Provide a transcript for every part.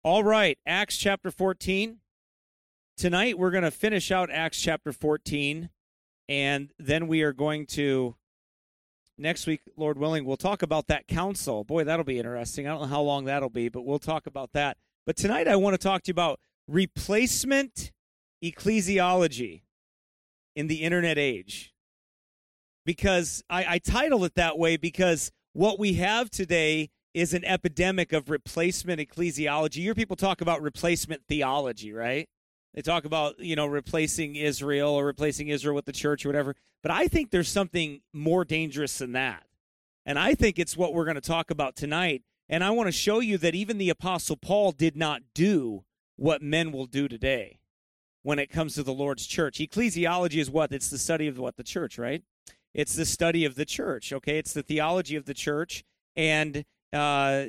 All right, Acts chapter 14. Tonight we're going to finish out Acts chapter 14, and then we are going to, next week, Lord willing, we'll talk about that council. Boy, that'll be interesting. I don't know how long that'll be, but we'll talk about that. But tonight I want to talk to you about replacement ecclesiology in the internet age. Because I title it that way because what we have today is an epidemic of replacement ecclesiology. You hear people talk about replacement theology, right? They talk about, replacing Israel or replacing Israel with the church or whatever. But I think there's something more dangerous than that. And I think it's what we're going to talk about tonight. And I want to show you that even the Apostle Paul did not do what men will do today when it comes to the Lord's church. Ecclesiology is what? It's the study of what? The church, right? It's the study of the church, okay? It's the theology of the church. And an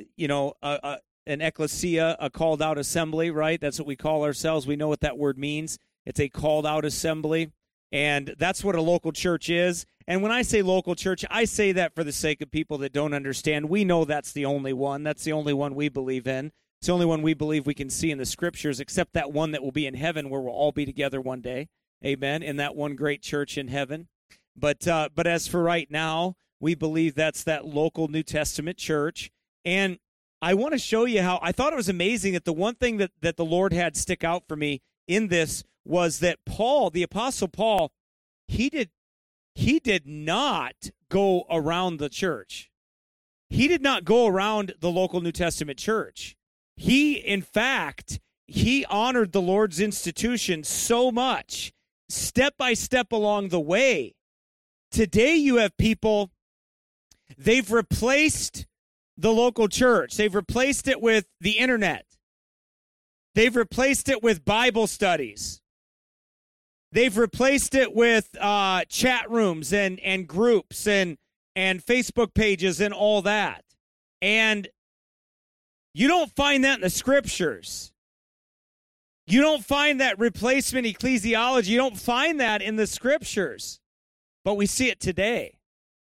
ecclesia, a called out assembly, right? That's what we call ourselves. We know what that word means. It's a called out assembly, and that's what a local church is. And when I say local church, I say that for the sake of people that don't understand. We know that's the only one. That's the only one we believe in. It's the only one we believe we can see in the scriptures, except that one that will be in heaven where we'll all be together one day. Amen. In that one great church in heaven. But as for right now, we believe that's that local New Testament church. And I want to show you how I thought it was amazing that the one thing that the Lord had stick out for me in this was that Paul, the Apostle Paul, he did not go around the church. He did not go around the local New Testament church. In fact, he honored the Lord's institution so much, step by step along the way. Today you have people, they've replaced the local church. They've replaced it with the internet. They've replaced it with Bible studies. They've replaced it with chat rooms and groups and Facebook pages and all that. And you don't find that in the scriptures. You don't find that replacement ecclesiology. You don't find that in the scriptures. But we see it today.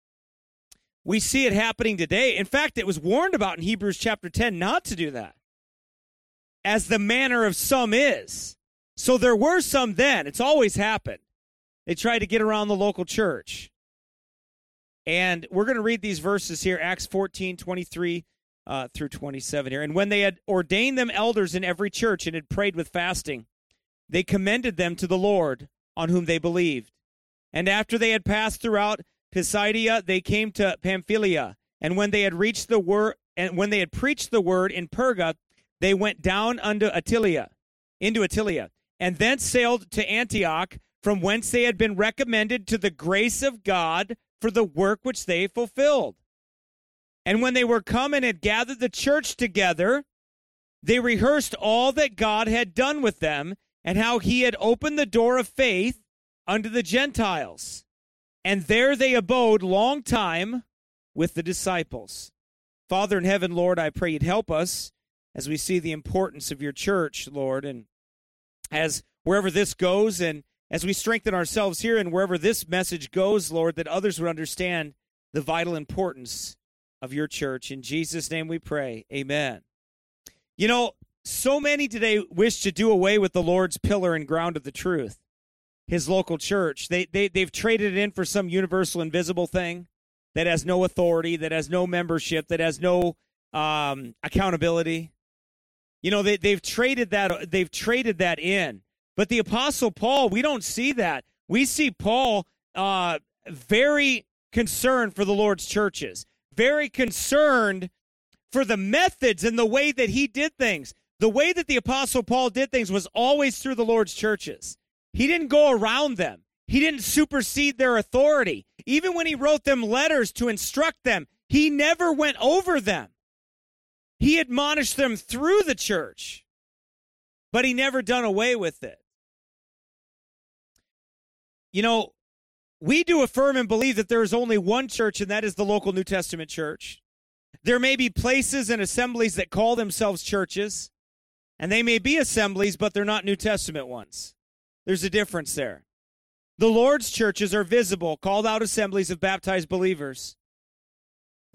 We see it happening today. In fact, it was warned about in Hebrews chapter 10 not to do that, as the manner of some is. So there were some then. It's always happened. They tried to get around the local church. And we're going to read these verses here, Acts 14, 23 through 27 here. And when they had ordained them elders in every church and had prayed with fasting, they commended them to the Lord on whom they believed. And after they had passed throughout Pisidia, they came to Pamphylia, and when they had preached the word in Perga, they went down into Attalia, and thence sailed to Antioch, from whence they had been recommended to the grace of God for the work which they fulfilled. And when they were come and had gathered the church together, they rehearsed all that God had done with them, and how he had opened the door of faith unto the Gentiles. And there they abode long time with the disciples. Father in heaven, Lord, I pray you'd help us as we see the importance of your church, Lord, and as wherever this goes, and as we strengthen ourselves here and wherever this message goes, Lord, that others would understand the vital importance of your church. In Jesus' name we pray. Amen. So many today wish to do away with the Lord's pillar and ground of the truth, his local church. They've traded it in for some universal invisible thing that has no authority, that has no membership, that has no accountability. They've traded that in. But the Apostle Paul, we don't see that. We see Paul very concerned for the Lord's churches, very concerned for the methods and the way that he did things. The way that the Apostle Paul did things was always through the Lord's churches. He didn't go around them. He didn't supersede their authority. Even when he wrote them letters to instruct them, he never went over them. He admonished them through the church, but he never done away with it. We do affirm and believe that there is only one church, and that is the local New Testament church. There may be places and assemblies that call themselves churches, and they may be assemblies, but they're not New Testament ones. There's a difference there. The Lord's churches are visible, called out assemblies of baptized believers.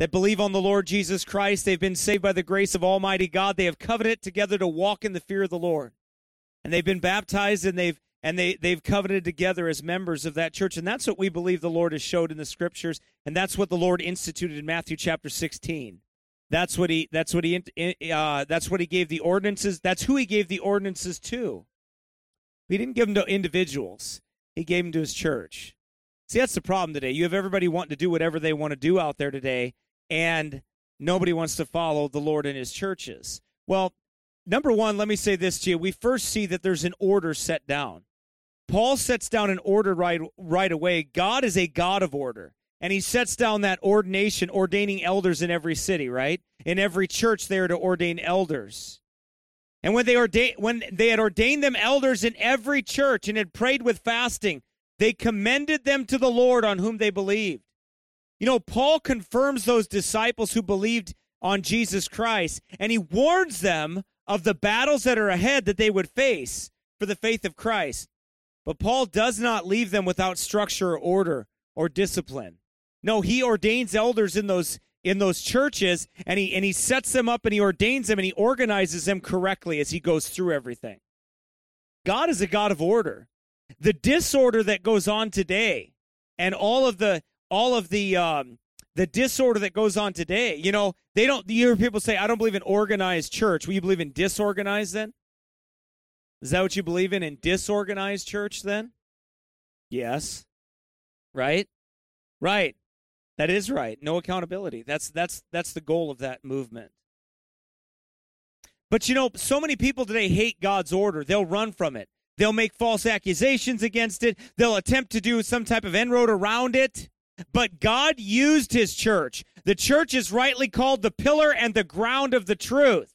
that believe on the Lord Jesus Christ. They've been saved by the grace of Almighty God. They have covenanted together to walk in the fear of the Lord. And they've been baptized, and they've covenanted together as members of that church. And that's what we believe the Lord has showed in the Scriptures, and that's what the Lord instituted in Matthew chapter 16. That's what he gave the ordinances. That's who he gave the ordinances to. He didn't give them to individuals. He gave them to his church. See, that's the problem today. You have everybody wanting to do whatever they want to do out there today, and nobody wants to follow the Lord and his churches. Well, number one, let me say this to you. We first see that there's an order set down. Paul sets down an order right away. God is a God of order, and he sets down that ordination, ordaining elders in every city, right? In every church, they are to ordain elders. And when they had ordained them elders in every church and had prayed with fasting, they commended them to the Lord on whom they believed. You know, Paul confirms those disciples who believed on Jesus Christ, and he warns them of the battles that are ahead that they would face for the faith of Christ. But Paul does not leave them without structure or order or discipline. No, he ordains elders in those churches, and he sets them up, and he ordains them, and he organizes them correctly as he goes through everything. God is a God of order. The disorder that goes on today, and all of the disorder that goes on today, you hear people say, I don't believe in organized church. Will you believe in disorganized then? Is that what you believe in disorganized church then? Yes. Right? Right. That is right. No accountability. That's the goal of that movement. But so many people today hate God's order. They'll run from it. They'll make false accusations against it. They'll attempt to do some type of inroad around it. But God used his church. The church is rightly called the pillar and the ground of the truth.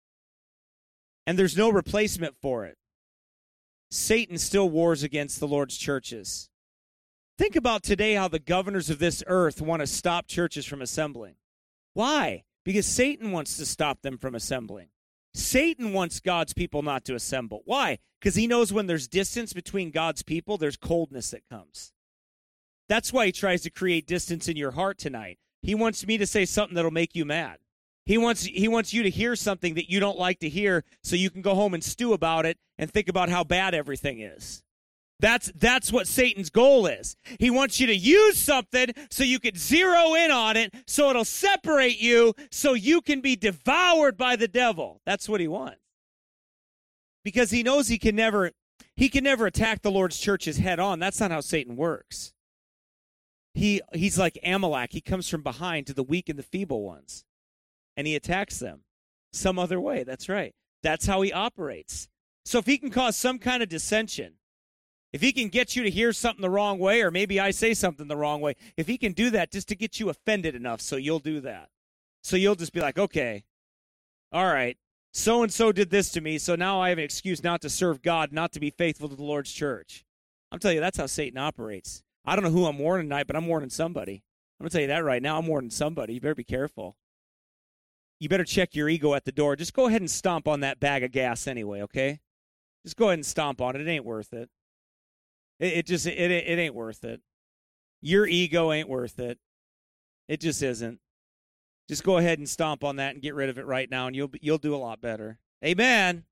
And there's no replacement for it. Satan still wars against the Lord's churches. Think about today how the governors of this earth want to stop churches from assembling. Why? Because Satan wants to stop them from assembling. Satan wants God's people not to assemble. Why? Because he knows when there's distance between God's people, there's coldness that comes. That's why he tries to create distance in your heart tonight. He wants me to say something that'll make you mad. He wants you to hear something that you don't like to hear so you can go home and stew about it and think about how bad everything is. That's what Satan's goal is. He wants you to use something so you can zero in on it, so it'll separate you, so you can be devoured by the devil. That's what he wants. Because he knows he can never attack the Lord's churches head on. That's not how Satan works. He's like Amalek. He comes from behind to the weak and the feeble ones, and he attacks them some other way. That's right. That's how he operates. So if he can cause some kind of dissension, if he can get you to hear something the wrong way, or maybe I say something the wrong way, if he can do that just to get you offended enough so you'll do that. So you'll just be like, okay, all right, so-and-so did this to me, so now I have an excuse not to serve God, not to be faithful to the Lord's church. I'm telling you, that's how Satan operates. I don't know who I'm warning tonight, but I'm warning somebody. I'm going to tell you that right now. I'm warning somebody. You better be careful. You better check your ego at the door. Just go ahead and stomp on that bag of gas anyway, okay? Just go ahead and stomp on it. It ain't worth it. It ain't worth it. Your ego ain't worth it. It just isn't. Just go ahead and stomp on that and get rid of it right now, and you'll do a lot better. Amen.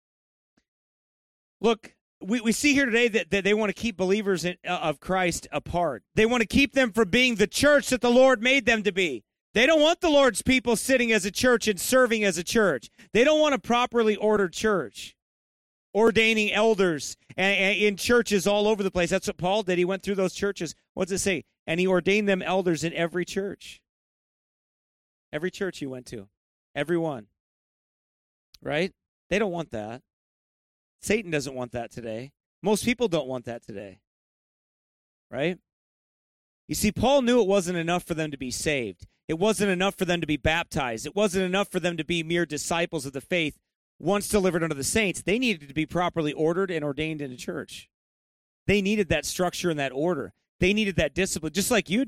Look, we see here today that they want to keep believers of Christ apart. They want to keep them from being the church that the Lord made them to be. They don't want the Lord's people sitting as a church and serving as a church. They don't want a properly ordered church. Ordaining elders in churches all over the place. That's what Paul did. He went through those churches. What's it say? And he ordained them elders in every church. Every church he went to. Every one. Right? They don't want that. Satan doesn't want that today. Most people don't want that today. Right? You see, Paul knew it wasn't enough for them to be saved. It wasn't enough for them to be baptized. It wasn't enough for them to be mere disciples of the faith once delivered unto the saints. They needed to be properly ordered and ordained in a church. They needed that structure and that order. They needed that discipline, just like you do.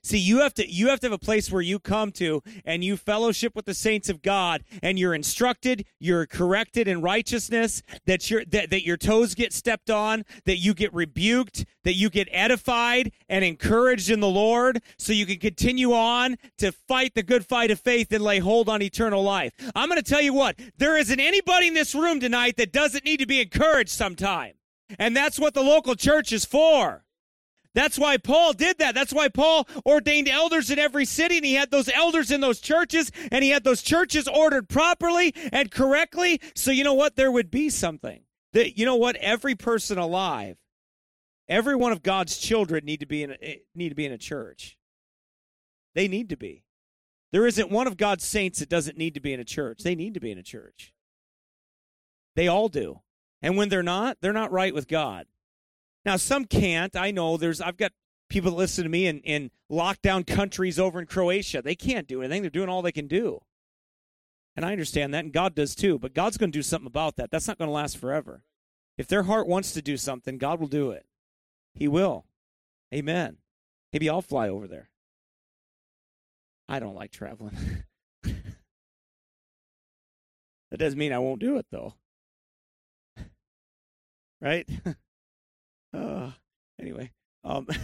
See, you have to have a place where you come to and you fellowship with the saints of God, and you're instructed, you're corrected in righteousness, that your toes get stepped on, that you get rebuked, that you get edified and encouraged in the Lord, so you can continue on to fight the good fight of faith and lay hold on eternal life. I'm going to tell you what, there isn't anybody in this room tonight that doesn't need to be encouraged sometime. And that's what the local church is for. That's why Paul did that. That's why Paul ordained elders in every city, and he had those elders in those churches, and he had those churches ordered properly and correctly. So you know what? There would be something. That, you know what? Every person alive, every one of God's children need to be in a church. They need to be. There isn't one of God's saints that doesn't need to be in a church. They need to be in a church. They all do. And when they're not right with God. Now, some can't. I know I've got people that listen to me in lockdown countries over in Croatia. They can't do anything. They're doing all they can do. And I understand that, and God does too. But God's going to do something about that. That's not going to last forever. If their heart wants to do something, God will do it. He will. Amen. Maybe I'll fly over there. I don't like traveling. That doesn't mean I won't do it, though. Right? Anyway. But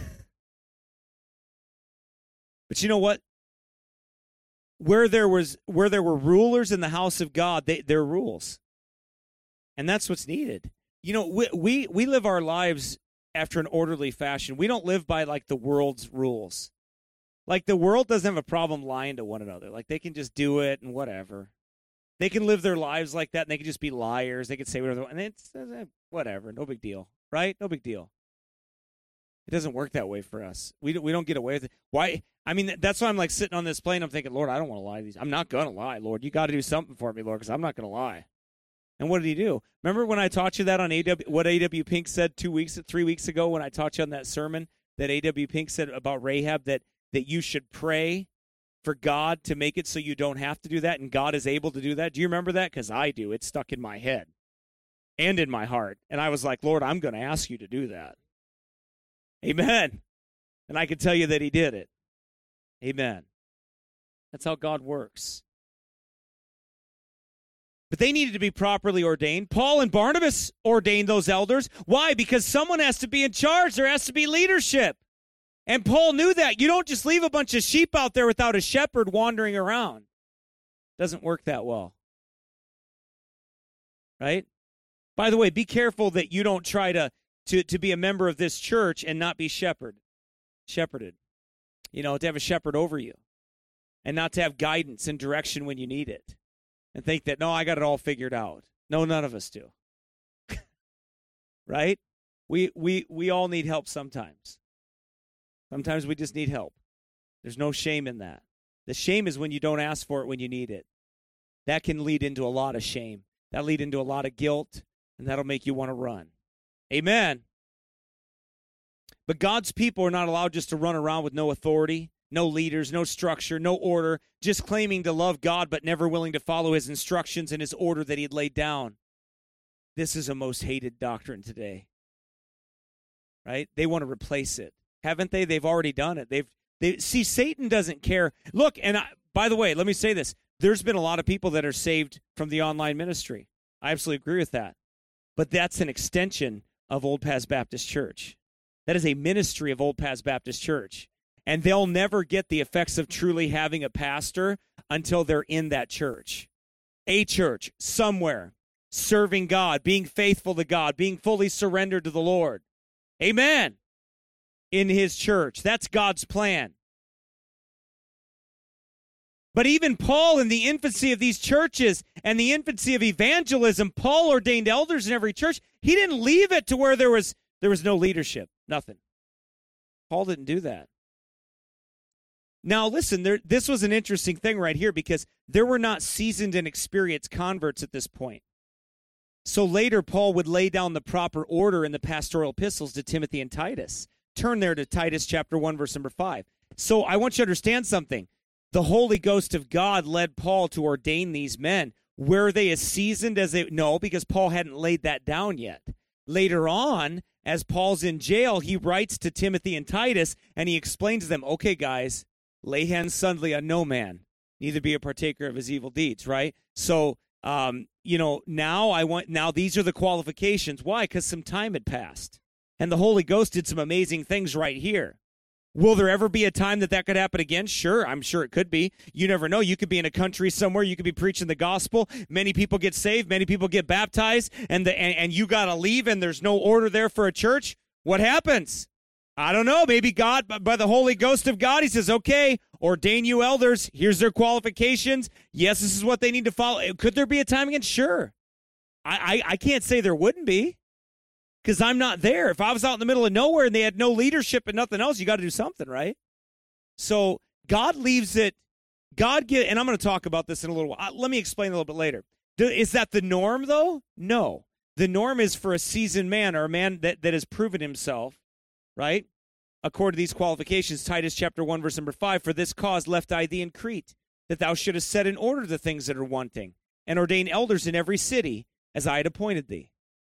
you know what? Where there were rulers in the house of God, there are rules. And that's what's needed. You know, we live our lives after an orderly fashion. We don't live by, like, the world's rules. Like, the world doesn't have a problem lying to one another. Like, they can just do it and whatever. They can live their lives like that, and they can just be liars. They can say whatever they want, and it's whatever. No big deal, right? No big deal. It doesn't work that way for us. We don't get away with it. Why? I mean, that's why I'm like sitting on this plane. I'm thinking, Lord, I don't want to lie to these. I'm not going to lie, Lord. You got to do something for me, Lord, because I'm not going to lie. And what did he do? Remember when I taught you that on what A.W. Pink said 3 weeks ago when I taught you on that sermon that A.W. Pink said about Rahab, that you should pray for God to make it so you don't have to do that, and God is able to do that? Do you remember that? Because I do. It's stuck in my head and in my heart. And I was like, Lord, I'm going to ask you to do that. Amen. And I can tell you that he did it. Amen. That's how God works. But they needed to be properly ordained. Paul and Barnabas ordained those elders. Why? Because someone has to be in charge. There has to be leadership. And Paul knew that. You don't just leave a bunch of sheep out there without a shepherd wandering around. Doesn't work that well. Right? By the way, be careful that you don't try to be a member of this church and not be shepherded. You know, to have a shepherd over you. And not to have guidance and direction when you need it. And think that, no, I got it all figured out. No, none of us do. Right? We all need help sometimes. Sometimes we just need help. There's no shame in that. The shame is when you don't ask for it when you need it. That can lead into a lot of shame. That'll lead into a lot of guilt, and that'll make you want to run. Amen. But God's people are not allowed just to run around with no authority, no leaders, no structure, no order, just claiming to love God but never willing to follow his instructions and his order that he had laid down. This is a most hated doctrine today. Right? They want to replace it. Haven't they? They've already done it. See, Satan doesn't care. Look, and by the way, let me say this. There's been a lot of people that are saved from the online ministry. I absolutely agree with that. But that's an extension of Old Paths Baptist Church. That is a ministry of Old Paths Baptist Church. And they'll never get the effects of truly having a pastor until they're in that church. A church, somewhere, serving God, being faithful to God, being fully surrendered to the Lord. Amen. In his church. That's God's plan. But even Paul, in the infancy of these churches and the infancy of evangelism, Paul ordained elders in every church. He didn't leave it to where there was no leadership. Nothing. Paul didn't do that. Now, listen, this was an interesting thing right here because there were not seasoned and experienced converts at this point. So later, Paul would lay down the proper order in the pastoral epistles to Timothy and Titus. Turn there to Titus chapter 1, verse number 5. So I want you to understand something. The Holy Ghost of God led Paul to ordain these men. Were they as seasoned as they? No, because Paul hadn't laid that down yet. Later on, as Paul's in jail, he writes to Timothy and Titus, and he explains to them, okay, guys, lay hands suddenly on no man, neither be a partaker of his evil deeds, right? So, now these are the qualifications. Why? Because some time had passed. And the Holy Ghost did some amazing things right here. Will there ever be a time that could happen again? Sure, I'm sure it could be. You never know. You could be in a country somewhere. You could be preaching the gospel. Many people get saved. Many people get baptized. And you got to leave and there's no order there for a church. What happens? I don't know. Maybe God, by the Holy Ghost of God, he says, okay, ordain you elders. Here's their qualifications. Yes, this is what they need to follow. Could there be a time again? Sure. I can't say there wouldn't be. Because I'm not there. If I was out in the middle of nowhere and they had no leadership and nothing else, you got to do something, right? So God leaves it. And I'm going to talk about this in a little while. Let me explain a little bit later. Is that the norm, though? No. The norm is for a seasoned man or a man that has proven himself, right? According to these qualifications, Titus chapter 1, verse number 5, for this cause left I thee in Crete, that thou shouldest set in order the things that are wanting, and ordain elders in every city, as I had appointed thee.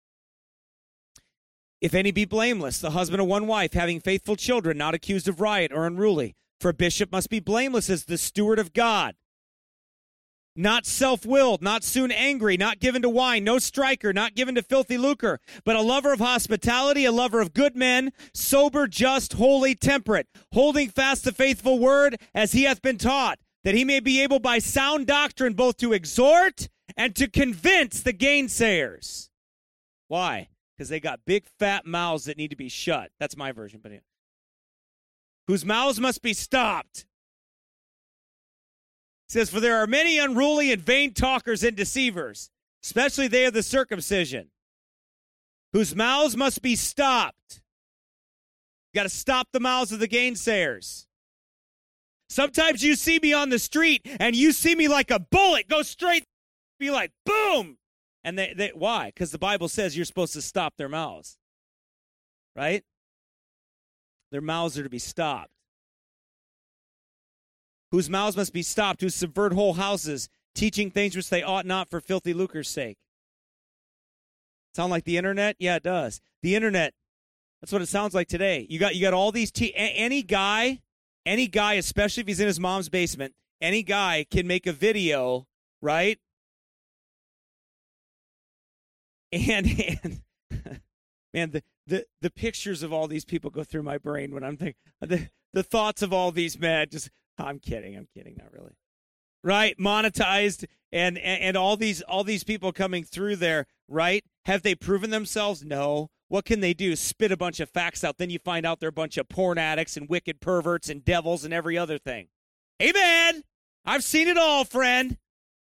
If any be blameless, the husband of one wife, having faithful children, not accused of riot or unruly. For a bishop must be blameless as the steward of God, not self-willed, not soon angry, not given to wine, no striker, not given to filthy lucre, but a lover of hospitality, a lover of good men, sober, just, holy, temperate, holding fast the faithful word as he hath been taught, that he may be able by sound doctrine both to exhort and to convince the gainsayers. Why? Because they got big fat mouths that need to be shut. That's my version, but anyway. Whose mouths must be stopped. It says, for there are many unruly and vain talkers and deceivers, especially they of the circumcision, whose mouths must be stopped. You got to stop the mouths of the gainsayers. Sometimes you see me on the street and you see me like a bullet go straight, be like, boom. And they why? Because the Bible says you're supposed to stop their mouths. Right? Their mouths are to be stopped. Whose mouths must be stopped, who subvert whole houses, teaching things which they ought not for filthy lucre's sake. Sound like the internet? Yeah, it does. The internet, that's what it sounds like today. You got all these, any guy, especially if he's in his mom's basement, any guy can make a video, right? And man, the pictures of all these people go through my brain when I'm thinking, the thoughts of all these men, just, I'm kidding, not really. Right? Monetized and all these people coming through there, right? Have they proven themselves? No. What can they do? Spit a bunch of facts out. Then you find out they're a bunch of porn addicts and wicked perverts and devils and every other thing. Amen. I've seen it all, friend.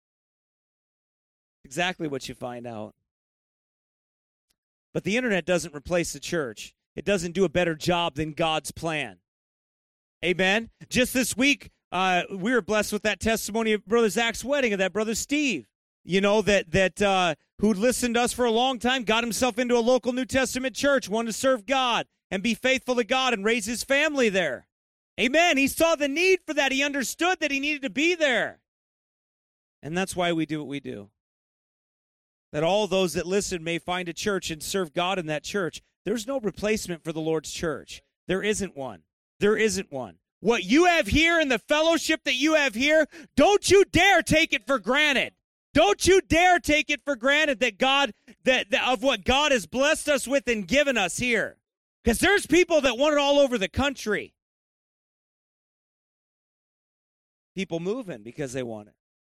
Exactly what you find out. But the internet doesn't replace the church. It doesn't do a better job than God's plan. Amen? Just this week, we were blessed with that testimony of Brother Zach's wedding, of that Brother Steve, that who'd listened to us for a long time, got himself into a local New Testament church, wanted to serve God and be faithful to God and raise his family there. Amen? He saw the need for that. He understood that he needed to be there. And that's why we do what we do. That all those that listen may find a church and serve God in that church. There's no replacement for the Lord's church. There isn't one. There isn't one. What you have here and the fellowship that you have here, don't you dare take it for granted. Don't you dare take it for granted that God, that of what God has blessed us with and given us here. Because there's people that want it all over the country. People moving because they want it.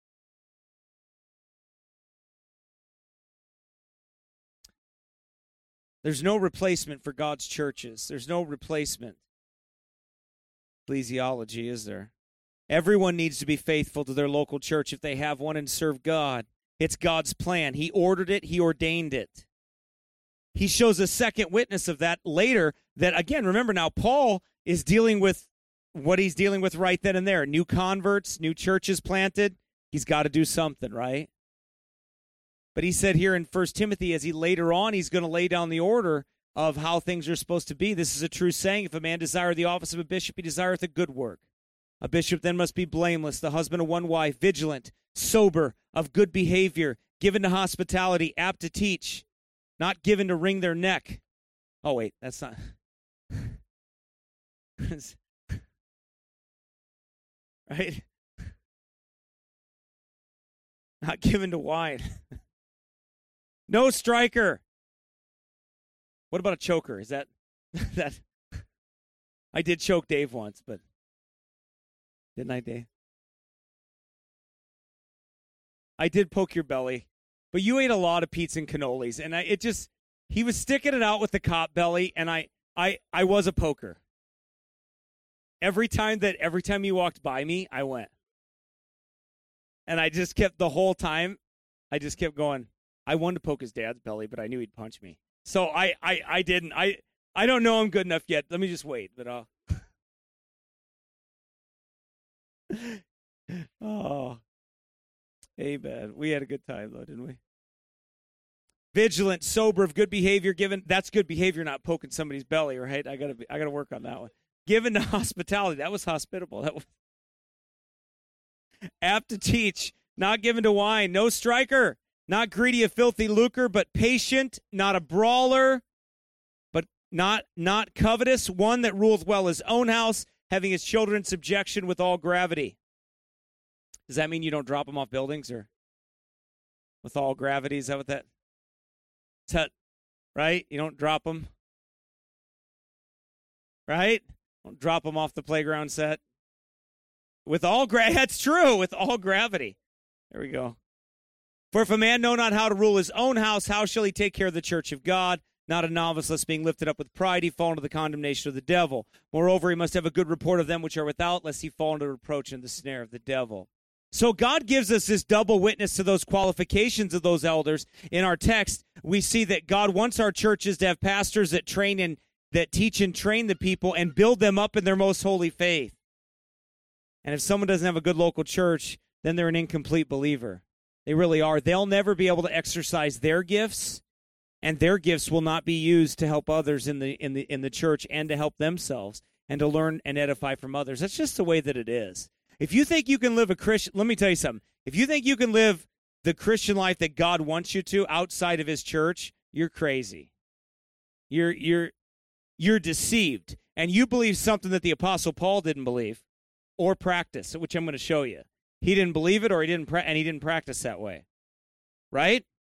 There's no replacement for God's churches. There's no replacement. Ecclesiology, is there? Everyone needs to be faithful to their local church if they have one and serve God. It's God's plan. He ordered it. He ordained it. He shows a second witness of that later that, again, remember now, Paul is dealing with what he's dealing with right then and there. New converts, new churches planted. He's got to do something, right? But he said here in 1 Timothy, as he later on, he's going to lay down the order of how things are supposed to be. This is a true saying. If a man desire the office of a bishop, he desireth a good work. A bishop then must be blameless, the husband of one wife, vigilant, sober, of good behavior, given to hospitality, apt to teach, not given to wring their neck. Oh, wait, that's not. Right? Not given to wine. No striker. What about a choker? Is that that? I did choke Dave once, but didn't I, Dave? I did poke your belly, but you ate a lot of pizza and cannolis, and he was sticking it out with the cop belly, and I was a poker. Every time he walked by me, I went. And I just kept the whole time, I just kept going. I wanted to poke his dad's belly, but I knew he'd punch me. So I didn't. I don't know I'm good enough yet. Let me just wait. But oh, amen. We had a good time though, didn't we? Vigilant, sober, of good behavior, given. That's good behavior, not poking somebody's belly, right? I gotta work on that one. Given to hospitality. That was hospitable. That was apt to teach, not given to wine, no striker, not greedy of filthy lucre, but patient, not a brawler, but not covetous, one that ruleth well his own house, having his children in subjection with all gravity. Does that mean you don't drop them off buildings or with all gravity? Is that what that? Right? You don't drop them. Right? Don't drop them off the playground set. With all that's true, with all gravity. There we go. For if a man know not how to rule his own house, how shall he take care of the church of God? Not a novice, lest being lifted up with pride, he fall into the condemnation of the devil. Moreover, he must have a good report of them which are without, lest he fall into reproach and the snare of the devil. So God gives us this double witness to those qualifications of those elders. In our text, we see that God wants our churches to have pastors that that teach and train the people and build them up in their most holy faith. And if someone doesn't have a good local church, then they're an incomplete believer. They really are. They'll never be able to exercise their gifts, and their gifts will not be used to help others in the church and to help themselves and to learn and edify from others. That's just the way that it is. If you think you can live a Christian, let me tell you something. If you think you can live the Christian life that God wants you to outside of his church, you're crazy. You're deceived, and you believe something that the Apostle Paul didn't believe or practice, which I'm going to show you. He didn't believe it, or he didn't practice that way, right?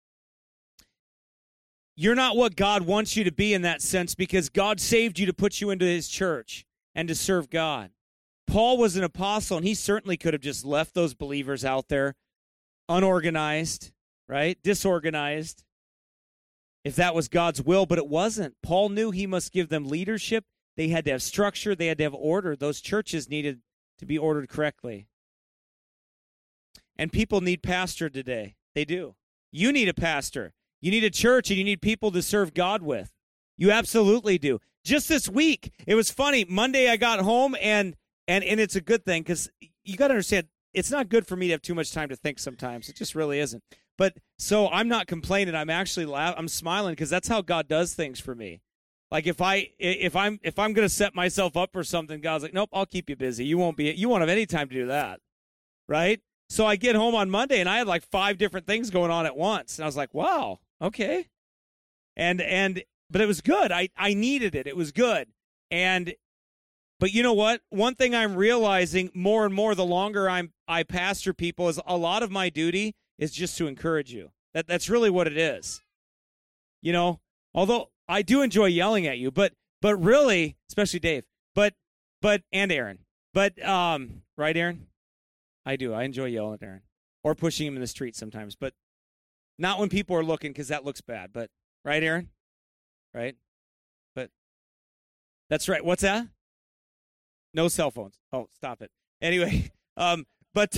You're not what God wants you to be in that sense, because God saved you to put you into his church and to serve God. Paul was an apostle, and he certainly could have just left those believers out there unorganized, right? Disorganized, if that was God's will, but it wasn't. Paul knew he must give them leadership. They had to have structure. They had to have order. Those churches needed to be ordered correctly. And people need pastor today. They do. You need a pastor. You need a church, and you need people to serve God with. You absolutely do. Just this week, it was funny. Monday I got home, and it's a good thing, because you got to understand, it's not good for me to have too much time to think sometimes. It just really isn't. But so I'm not complaining. I'm actually I'm smiling, because that's how God does things for me. Like if I'm going to set myself up for something, God's like, nope, I'll keep you busy. You won't have any time to do that, right? So I get home on Monday, and I had like 5 different things going on at once, and I was like, wow, okay, but it was good. I needed it. It was good, but you know what? One thing I'm realizing more and more the longer I pastor people is a lot of my duty is just to encourage you. That's really what it is. You know, although I do enjoy yelling at you, but really, especially Dave, but and Aaron, right, Aaron? I do. I enjoy yelling at Aaron or pushing him in the street sometimes, but not when people are looking, because that looks bad. But right, Aaron? Right? But that's right. What's that? No cell phones. Oh, stop it. Anyway, but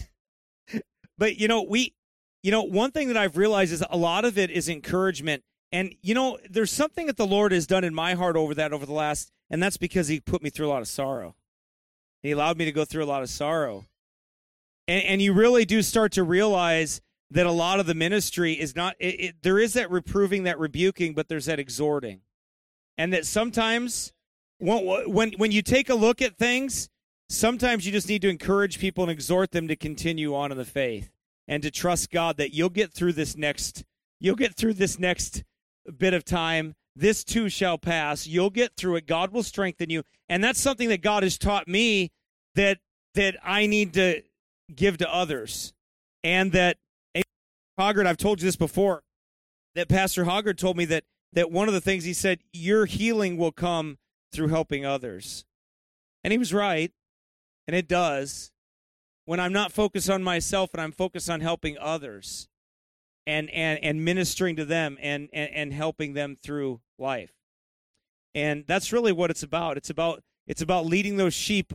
one thing that I've realized is a lot of it is encouragement. And, there's something that the Lord has done in my heart over the last, and that's because he put me through a lot of sorrow. He allowed me to go through a lot of sorrow. And you really do start to realize that a lot of the ministry is not, there is that reproving, that rebuking, but there's that exhorting. And that sometimes when you take a look at things, sometimes you just need to encourage people and exhort them to continue on in the faith and to trust God that you'll get through this next bit of time, This too shall pass. You'll get through it. God will strengthen you. And that's something that God has taught me that I need to give to others. And that Hoggard, I've told you this before, that Pastor Hoggard told me that one of the things he said, your healing will come through helping others. And he was right, and it does. When I'm not focused on myself and I'm focused on helping others and ministering to them and helping them through life. And that's really what it's about. It's about leading those sheep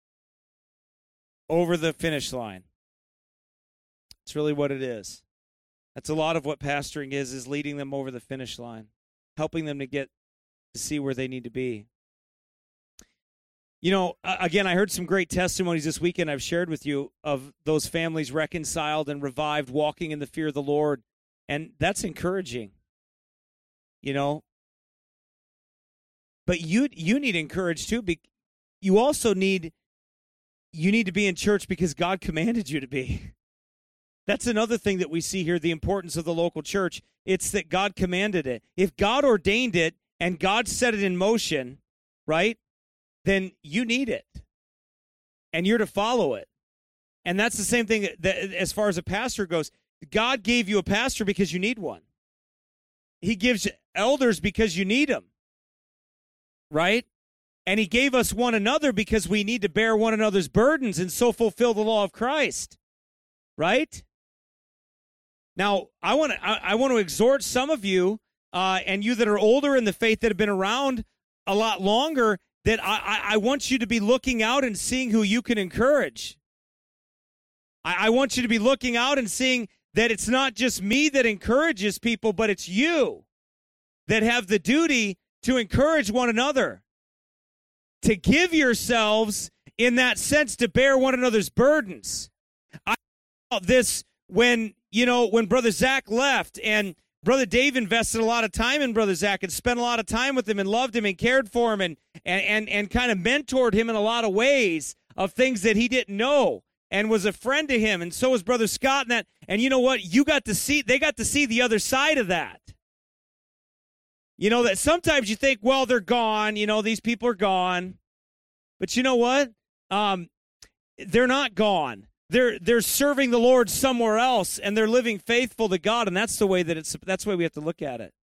over the finish line. It's really what it is. That's a lot of what pastoring is leading them over the finish line, helping them to get to see where they need to be. You know, again, I heard some great testimonies this weekend I've shared with you of those families reconciled and revived, walking in the fear of the Lord, and that's encouraging, you know. But you need encouraged too. You also need to be in church because God commanded you to be. That's another thing that we see here, the importance of the local church. It's that God commanded it. If God ordained it and God set it in motion, right, then you need it. And you're to follow it. And that's the same thing that as far as a pastor goes. God gave you a pastor because you need one. He gives you elders because you need them. Right? And he gave us one another because we need to bear one another's burdens and so fulfill the law of Christ. Right? Now, I want to exhort some of you, and you that are older in the faith that have been around a lot longer, that I want you to be looking out and seeing who you can encourage. I want you to be looking out and seeing that it's not just me that encourages people, but it's you that have the duty to encourage one another, to give yourselves in that sense to bear one another's burdens. I thought this when Brother Zach left, and Brother Dave invested a lot of time in Brother Zach and spent a lot of time with him and loved him and cared for him and kind of mentored him in a lot of ways of things that he didn't know and was a friend to him. And so was Brother Scott and that. And you know what? They got to see the other side of that. You know, that sometimes you think, well, they're gone. You know, these people are gone. But you know what? They're not gone. They're serving the Lord somewhere else, and they're living faithful to God, and that's the way we have to look at it.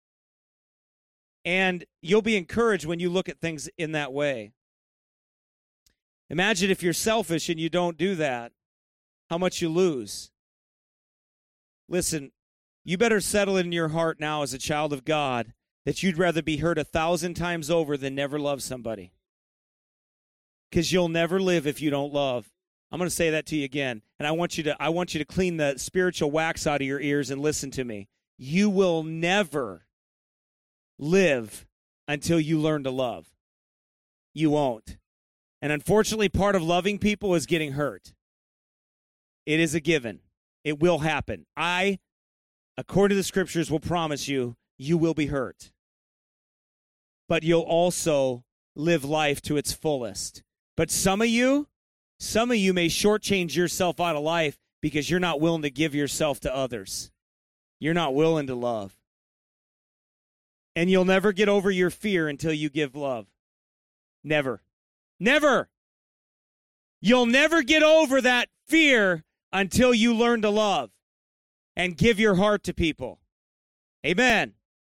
And you'll be encouraged when you look at things in that way. Imagine if you're selfish and you don't do that, how much you lose. Listen, you better settle in your heart now as a child of God that you'd rather be hurt 1,000 times over than never love somebody. Because you'll never live if you don't love. I'm going to say that to you again, and I want you to clean the spiritual wax out of your ears and listen to me. You will never live until you learn to love. You won't. And unfortunately, part of loving people is getting hurt. It is a given. It will happen. According to the scriptures, will promise you will be hurt. But you'll also live life to its fullest. But some of you may shortchange yourself out of life because you're not willing to give yourself to others. You're not willing to love. And you'll never get over your fear until you give love. Never. Never. You'll never get over that fear until you learn to love and give your heart to people. Amen.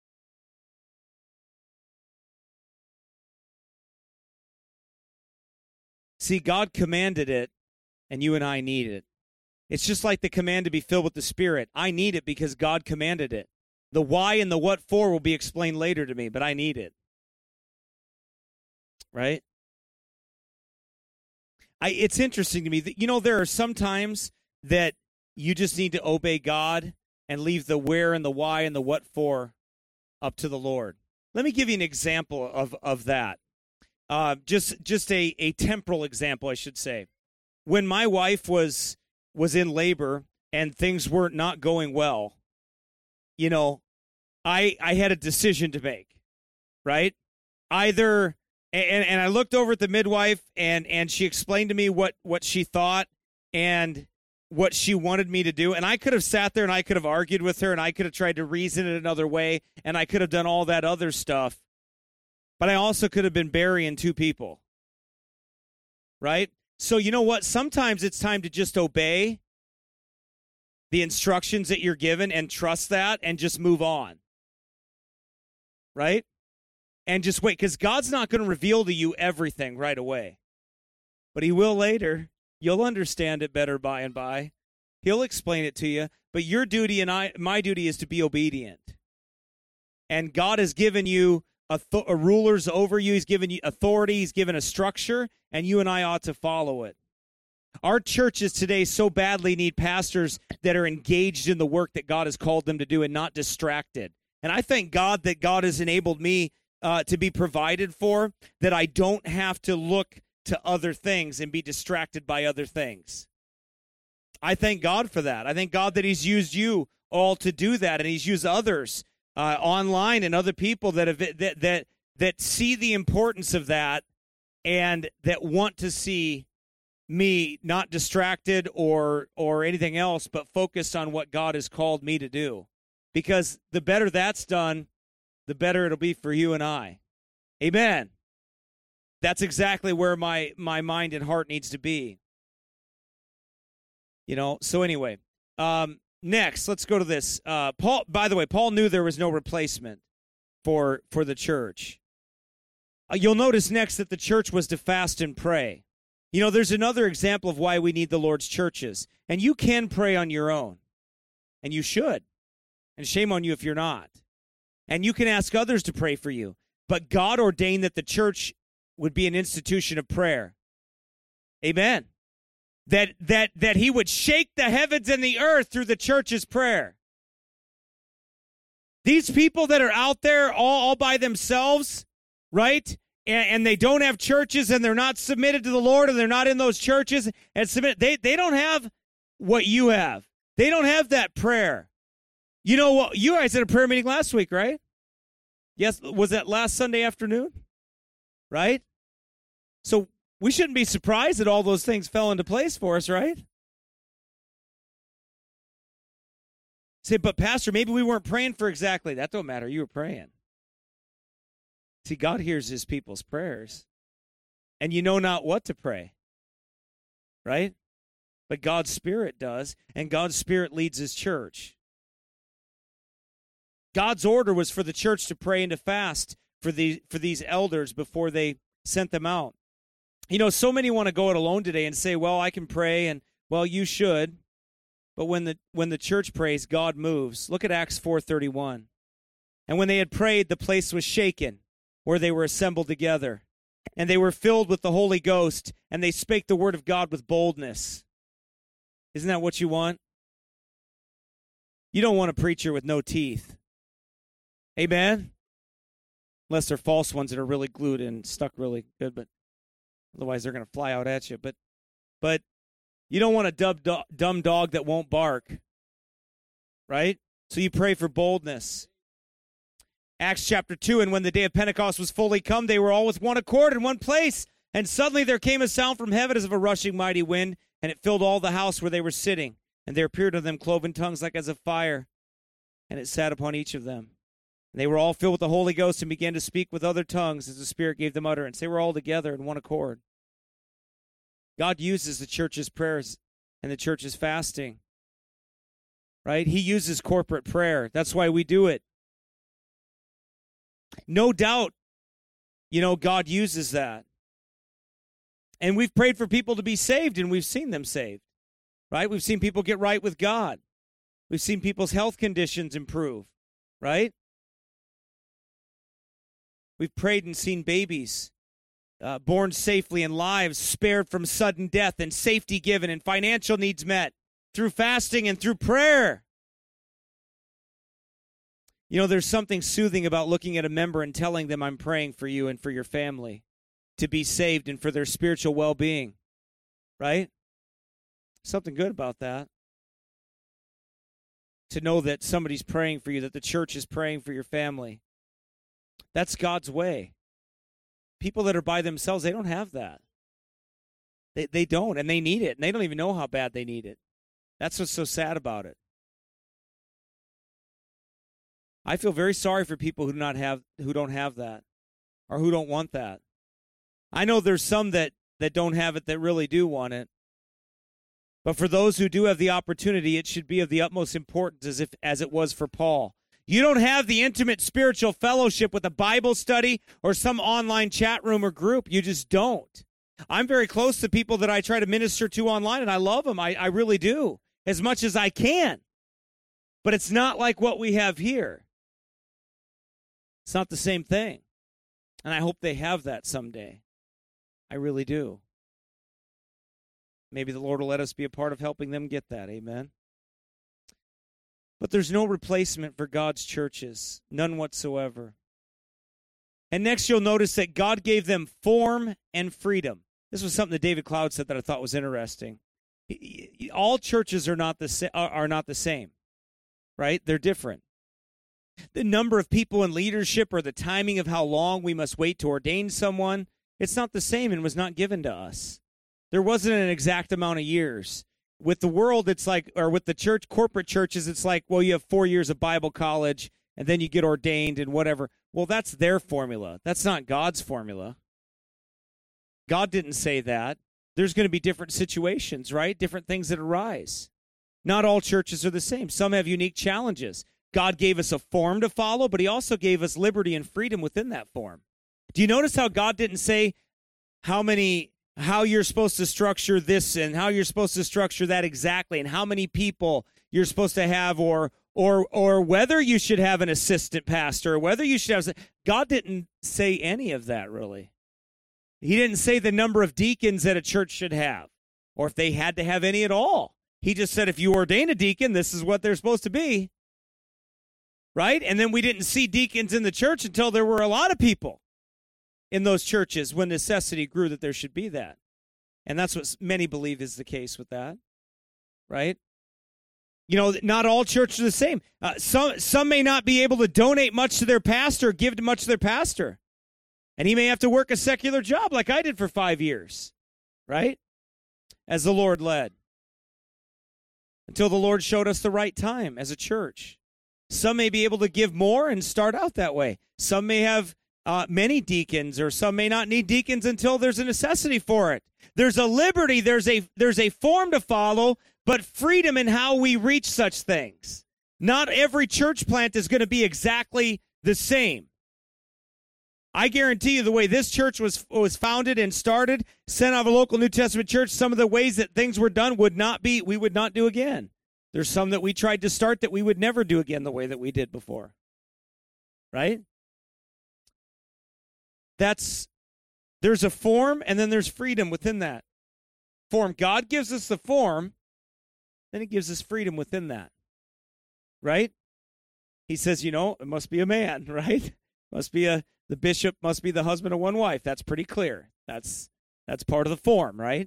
See, God commanded it, and you and I need it. It's just like the command to be filled with the Spirit. I need it because God commanded it. The why and the what for will be explained later to me, but I need it. Right? It's interesting to me that, there are some times that you just need to obey God and leave the where and the why and the what for up to the Lord. Let me give you an example of that. Just a temporal example, I should say. When my wife was in labor and things were not going well, I had a decision to make, right? Either, and I looked over at the midwife and she explained to me what she thought, and what she wanted me to do. And I could have sat there and I could have argued with her and I could have tried to reason it another way and I could have done all that other stuff. But I also could have been burying two people. Right? So you know what? Sometimes it's time to just obey the instructions that you're given and trust that and just move on. Right? And just wait, because God's not going to reveal to you everything right away. But he will later. You'll understand it better by and by. He'll explain it to you. But your duty and my duty is to be obedient. And God has given you rulers over you. He's given you authority. He's given a structure. And you and I ought to follow it. Our churches today so badly need pastors that are engaged in the work that God has called them to do and not distracted. And I thank God that God has enabled me to be provided for, that I don't have to look to other things and be distracted by other things. I thank God for that. I thank God that he's used you all to do that, and he's used others online and other people that have that see the importance of that and that want to see me not distracted or anything else, but focused on what God has called me to do. Because the better that's done, the better it'll be for you and I. Amen. That's exactly where my mind and heart needs to be. You know, so anyway, next, let's go to this. Paul, by the way, Paul knew there was no replacement for the church. You'll notice next that the church was to fast and pray. You know, there's another example of why we need the Lord's churches. And you can pray on your own. And you should. And shame on you if you're not. And you can ask others to pray for you. But God ordained that the church would be an institution of prayer. Amen. That he would shake the heavens and the earth through the church's prayer. These people that are out there all by themselves, right? And they don't have churches and they're not submitted to the Lord and they're not in those churches and submit. They don't have what you have. They don't have that prayer. You know what? You guys had a prayer meeting last week, right? Yes, was that last Sunday afternoon? Right? So we shouldn't be surprised that all those things fell into place for us, right? Say, but Pastor, maybe we weren't praying for exactly. That don't matter. You were praying. See, God hears his people's prayers. And you know not what to pray. Right? But God's Spirit does. And God's Spirit leads his church. God's order was for the church to pray and to fast for these elders before they sent them out. You know, so many want to go it alone today and say, well, I can pray, and, well, you should. But when the church prays, God moves. Look at Acts 4:31. And when they had prayed, the place was shaken, where they were assembled together. And they were filled with the Holy Ghost, and they spake the word of God with boldness. Isn't that what you want? You don't want a preacher with no teeth. Amen? Unless they're false ones that are really glued and stuck really good, but otherwise they're going to fly out at you. But you don't want a dumb dog that won't bark, right? So you pray for boldness. Acts chapter 2, and when the day of Pentecost was fully come, they were all with one accord in one place. And suddenly there came a sound from heaven as of a rushing mighty wind, and it filled all the house where they were sitting. And there appeared to them cloven tongues like as of fire, and it sat upon each of them. And they were all filled with the Holy Ghost and began to speak with other tongues as the Spirit gave them utterance. They were all together in one accord. God uses the church's prayers and the church's fasting, right? He uses corporate prayer. That's why we do it. No doubt, you know, God uses that. And we've prayed for people to be saved, and we've seen them saved, right? We've seen people get right with God. We've seen people's health conditions improve, right? We've prayed and seen babies born safely and lives spared from sudden death and safety given and financial needs met through fasting and through prayer. You know, there's something soothing about looking at a member and telling them, I'm praying for you and for your family to be saved and for their spiritual well-being, right? Something good about that. To know that somebody's praying for you, that the church is praying for your family. That's God's way. People that are by themselves, they don't have that. They don't, and they need it, and they don't even know how bad they need it. That's what's so sad about it. I feel very sorry for people who don't have that, or who don't want that. I know there's some that don't have it that really do want it. But for those who do have the opportunity, it should be of the utmost importance as it was for Paul. You don't have the intimate spiritual fellowship with a Bible study or some online chat room or group. You just don't. I'm very close to people that I try to minister to online, and I love them. I really do, as much as I can. But it's not like what we have here. It's not the same thing. And I hope they have that someday. I really do. Maybe the Lord will let us be a part of helping them get that. Amen. But there's no replacement for God's churches. None whatsoever. And next you'll notice that God gave them form and freedom. This was something that David Cloud said that I thought was interesting. All churches are not the same, right? They're different. The number of people in leadership or the timing of how long we must wait to ordain someone, it's not the same and was not given to us. There wasn't an exact amount of years. With the world, it's like, or with the church, corporate churches, it's like, well, you have 4 years of Bible college, and then you get ordained and whatever. Well, that's their formula. That's not God's formula. God didn't say that. There's going to be different situations, right? Different things that arise. Not all churches are the same. Some have unique challenges. God gave us a form to follow, but he also gave us liberty and freedom within that form. Do you notice how God didn't say how you're supposed to structure this and how you're supposed to structure that exactly, and how many people you're supposed to have, or whether you should have an assistant pastor, or whether you should have... God didn't say any of that, really. He didn't say the number of deacons that a church should have, or if they had to have any at all. He just said, if you ordain a deacon, this is what they're supposed to be. Right? And then we didn't see deacons in the church until there were a lot of people in those churches, when necessity grew that there should be that. And that's what many believe is the case with that. Right? You know, not all churches are the same. Some may not be able to donate much to their pastor, give much to their pastor. And he may have to work a secular job like I did for 5 years. Right? As the Lord led. Until the Lord showed us the right time as a church. Some may be able to give more and start out that way. Some may have many deacons, or some may not need deacons until there's a necessity for it. There's a liberty, there's a form to follow, but freedom in how we reach such things. Not every church plant is going to be exactly the same. I guarantee you the way this church was founded and started, sent out of a local New Testament church, some of the ways that things were done we would not do again. There's some that we tried to start that we would never do again the way that we did before. Right? There's a form, and then there's freedom within that form. God gives us the form, then he gives us freedom within that. Right? He says, it must be a man, right? The bishop must be the husband of one wife. That's pretty clear. That's part of the form, right?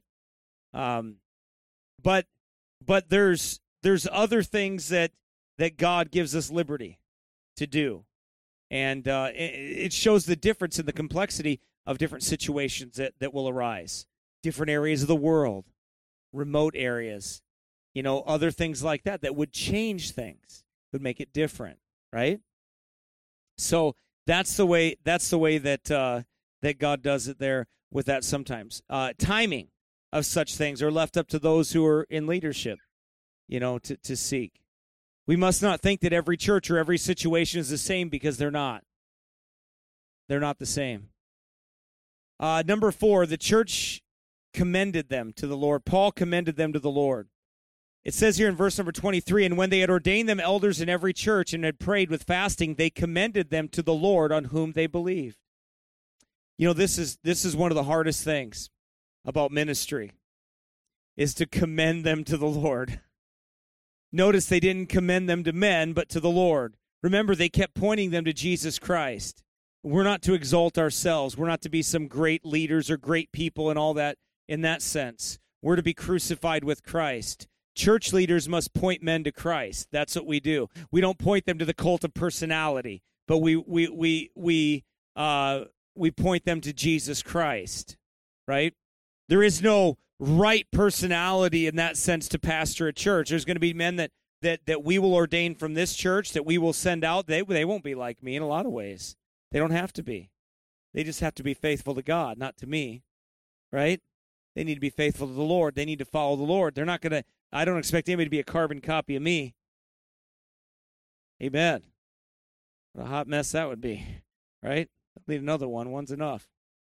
But there's other things that God gives us liberty to do. And it shows the difference in the complexity of different situations that will arise. Different areas of the world, remote areas, other things like that would change things, would make it different, right? So that's the way that God does it there with that sometimes. Timing of such things are left up to those who are in leadership, to seek. We must not think that every church or every situation is the same, because they're not. They're not the same. Number 4, the church commended them to the Lord. Paul commended them to the Lord. It says here in verse number 23, and when they had ordained them elders in every church and had prayed with fasting, they commended them to the Lord on whom they believed. This is one of the hardest things about ministry, is to commend them to the Lord. Notice they didn't commend them to men, but to the Lord. Remember, they kept pointing them to Jesus Christ. We're not to exalt ourselves. We're not to be some great leaders or great people and all that in that sense. We're to be crucified with Christ. Church leaders must point men to Christ. That's what we do. We don't point them to the cult of personality, but we point them to Jesus Christ, right? There is no right personality in that sense to pastor a church. There's going to be men that we will ordain from this church, that we will send out. They won't be like me in a lot of ways. They don't have to be. They just have to be faithful to God, not to me, right? They need to be faithful to the Lord. They need to follow the Lord. They're not going to, I don't expect anybody to be a carbon copy of me. Amen. What a hot mess that would be, right? I'll need another one. One's enough.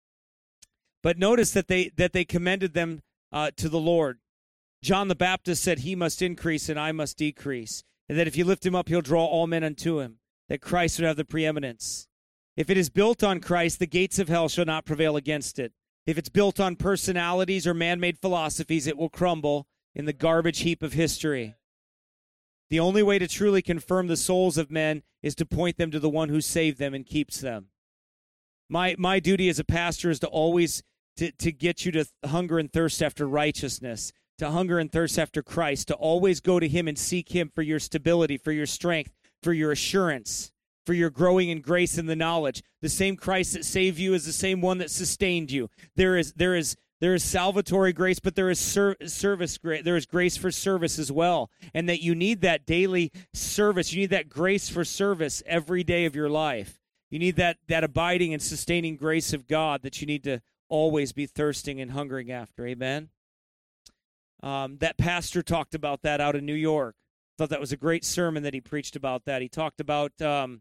But notice that they commended them to the Lord. John the Baptist said, he must increase and I must decrease. And that if you lift him up, he'll draw all men unto him. That Christ would have the preeminence. If it is built on Christ, the gates of hell shall not prevail against it. If it's built on personalities or man-made philosophies, it will crumble in the garbage heap of history. The only way to truly confirm the souls of men is to point them to the one who saved them and keeps them. My duty as a pastor is to always to get you to hunger and thirst after righteousness, to hunger and thirst after Christ, to always go to him and seek him for your stability, for your strength, for your assurance, for your growing in grace and the knowledge. The same Christ that saved you is the same one that sustained you. There is salvatory grace, but there is service grace. There is grace for service as well, and that you need that daily service. You need that grace for service every day of your life. You need that abiding and sustaining grace of God that you need to always be thirsting and hungering after. Amen. That pastor talked about that out in New York. Thought that was a great sermon that he preached about that. He talked about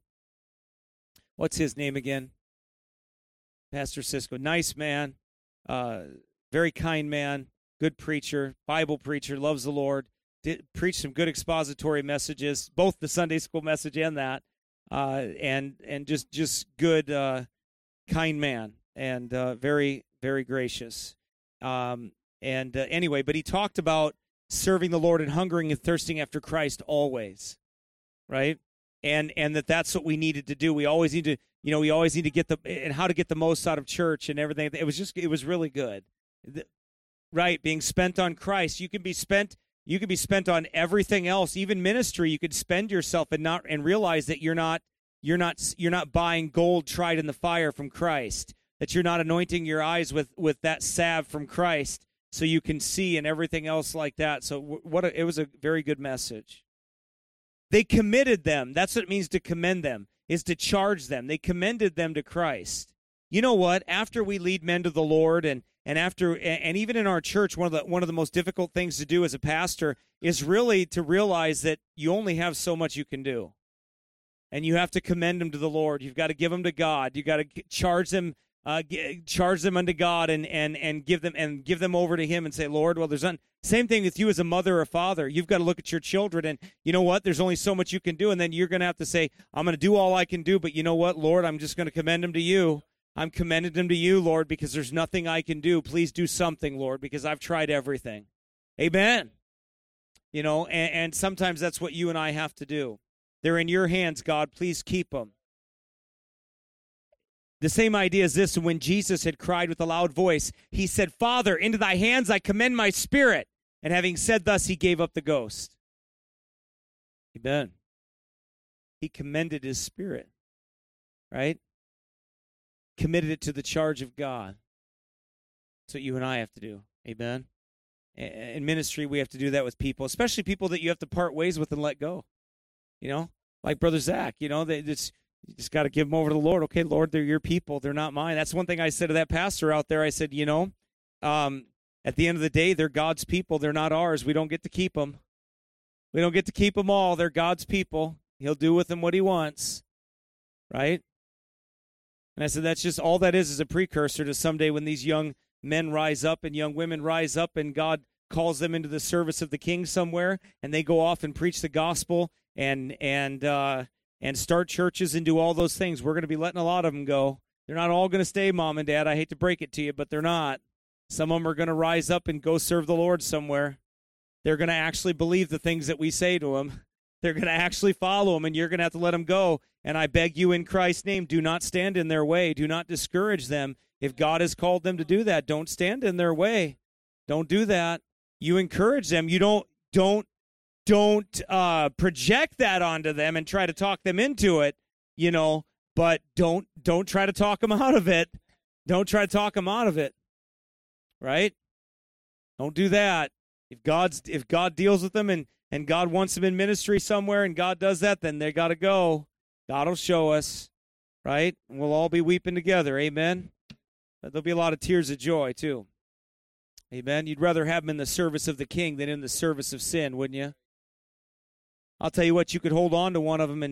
what's his name again? Pastor Cisco. Nice man, very kind man, good preacher, Bible preacher, loves the Lord. Preached some good expository messages, both the Sunday school message and that, and just good, kind man, and very, very gracious. Anyway, but he talked about serving the Lord and hungering and thirsting after Christ always, right? And that's what we needed to do. We always need to, get and how to get the most out of church and everything. It was really good, right? Being spent on Christ. You can be spent on everything else, even ministry. You could spend yourself and realize that you're not buying gold tried in the fire from Christ. That you're not anointing your eyes with that salve from Christ, so you can see and everything else like that. So it was a very good message. They committed them. That's what it means to commend them, is to charge them. They commended them to Christ. You know what? After we lead men to the Lord, and even in our church, one of the most difficult things to do as a pastor is really to realize that you only have so much you can do, and you have to commend them to the Lord. You've got to give them to God. You got to charge them unto God, and give them over to him and say, Lord, well, there's none. Same thing with you as a mother or father. You've got to look at your children, and you know what? There's only so much you can do, and then you're going to have to say, I'm going to do all I can do, but you know what, Lord, I'm just going to commend them to you. I'm commending them to you, Lord, because there's nothing I can do. Please do something, Lord, because I've tried everything. Amen. And sometimes that's what you and I have to do. They're in your hands, God. Please keep them. The same idea is this: when Jesus had cried with a loud voice, he said, Father, into thy hands I commend my spirit. And having said thus, he gave up the ghost. Amen. He commended his spirit, right? Committed it to the charge of God. That's what you and I have to do. Amen. In ministry, we have to do that with people, especially people that you have to part ways with and let go. Like Brother Zach, you just got to give them over to the Lord. Okay, Lord, they're your people. They're not mine. That's one thing I said to that pastor out there. I said, at the end of the day, they're God's people. They're not ours. We don't get to keep them. We don't get to keep them all. They're God's people. He'll do with them what he wants, right? And I said, that's just all that is a precursor to someday when these young men rise up and young women rise up and God calls them into the service of the King somewhere, and they go off and preach the gospel and start churches and do all those things. We're going to be letting a lot of them go. They're not all going to stay, Mom and Dad. I hate to break it to you, but they're not. Some of them are going to rise up and go serve the Lord somewhere. They're going to actually believe the things that we say to them. They're going to actually follow them, and you're going to have to let them go. And I beg you in Christ's name, do not stand in their way. Do not discourage them. If God has called them to do that, don't stand in their way. Don't do that. You encourage them. You don't project that onto them and try to talk them into it, but don't try to talk them out of it. Don't try to talk them out of it, right? Don't do that. If God deals with them and God wants them in ministry somewhere and God does that, then they got to go. God will show us, right? And we'll all be weeping together. Amen. But there'll be a lot of tears of joy too. Amen. You'd rather have them in the service of the King than in the service of sin, wouldn't you? I'll tell you what, you could hold on to one of them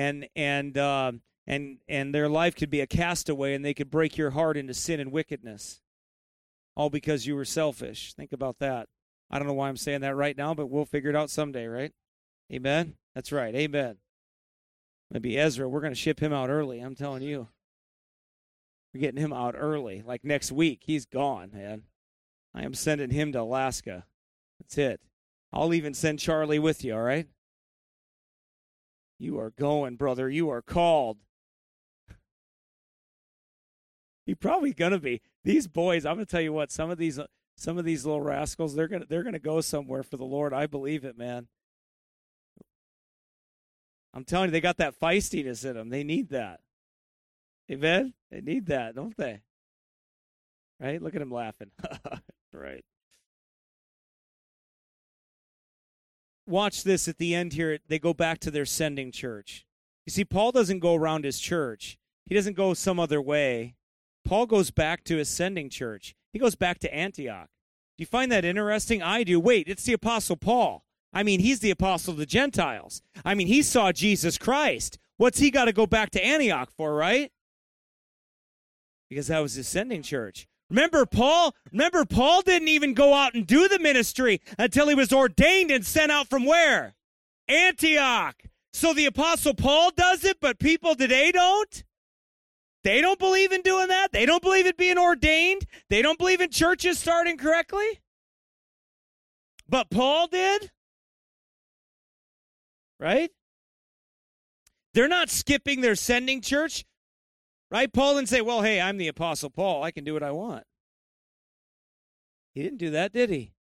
and their life could be a castaway and they could break your heart into sin and wickedness. All because you were selfish. Think about that. I don't know why I'm saying that right now, but we'll figure it out someday, right? Amen? That's right. Amen. Maybe Ezra, we're going to ship him out early. I'm telling you. We're getting him out early. Like next week, he's gone, man. I am sending him to Alaska. That's it. I'll even send Charlie with you, all right? You are going, brother. You are called. You're probably going to be. These boys, I'm going to tell you what, some of these little rascals, they're going to go somewhere for the Lord. I believe it, man. I'm telling you, they got that feistiness in them. They need that. Amen? They need that, don't they? Right? Look at him laughing. Right. Watch this at the end here. They go back to their sending church. You see, Paul doesn't go around his church. He doesn't go some other way. Paul goes back to his sending church. He goes back to Antioch. Do you find that interesting? I do. Wait, it's the Apostle Paul. I mean, he's the apostle of the Gentiles. I mean, he saw Jesus Christ. What's he got to go back to Antioch for, right? Because that was his sending church. Remember Paul didn't even go out and do the ministry until he was ordained and sent out from where? Antioch. So the Apostle Paul does it, but people today don't? They don't believe in doing that? They don't believe in being ordained? They don't believe in churches starting correctly? But Paul did? Right? They're not skipping their sending church. Right? Paul didn't say, well, hey, I'm the Apostle Paul. I can do what I want. He didn't do that, did he?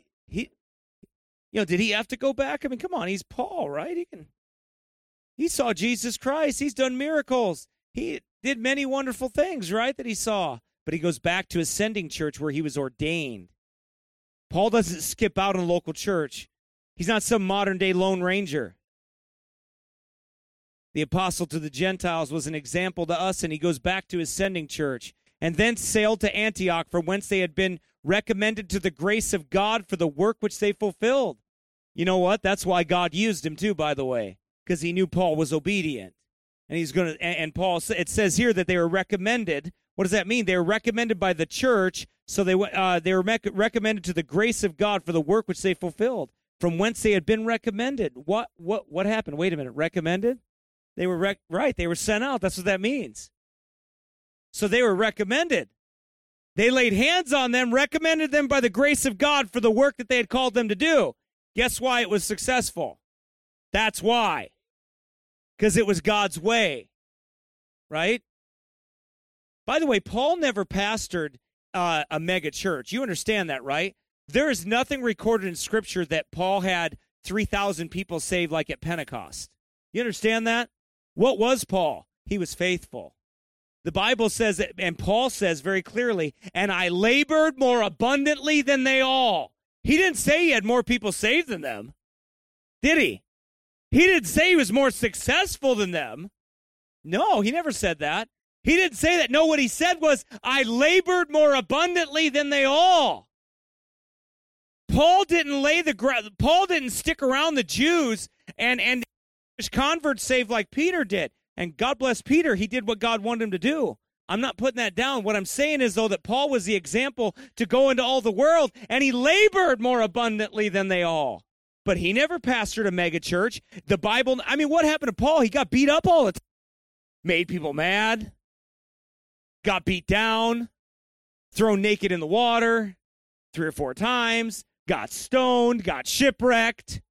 Did he have to go back? I mean, come on, he's Paul, right? He saw Jesus Christ. He's done miracles. He did many wonderful things, right, that he saw. But he goes back to his sending church where he was ordained. Paul doesn't skip out in a local church. He's not some modern-day Lone Ranger. The apostle to the Gentiles was an example to us, and he goes back to his sending church and then sailed to Antioch, from whence they had been recommended to the grace of God for the work which they fulfilled. You know what? That's why God used him too, by the way, because he knew Paul was obedient. And Paul, it says here that they were recommended. What does that mean? They were recommended by the church, so they were recommended to the grace of God for the work which they fulfilled, from whence they had been recommended. What happened? Wait a minute. Recommended? They were right. They were sent out. That's what that means. So they were recommended. They laid hands on them, recommended them by the grace of God for the work that they had called them to do. Guess why it was successful? That's why. Because it was God's way. Right? By the way, Paul never pastored a mega church. You understand that, right? There is nothing recorded in Scripture that Paul had 3,000 people saved like at Pentecost. You understand that? What was Paul? He was faithful. The Bible says, and Paul says very clearly, and I labored more abundantly than they all. He didn't say he had more people saved than them, did he? He didn't say he was more successful than them. No, he never said that. He didn't say that. No, what he said was, I labored more abundantly than they all. Paul didn't Paul didn't stick around the Jews and converts saved like Peter did. And God bless Peter. He did what God wanted him to do. I'm not putting that down. What I'm saying is, though, that Paul was the example to go into all the world, and he labored more abundantly than they all. But he never pastored a mega church. The Bible, I mean, what happened to Paul? He got beat up all the time. Made people mad. Got beat down. Thrown naked in the water 3 or 4 times. Got stoned. Got shipwrecked.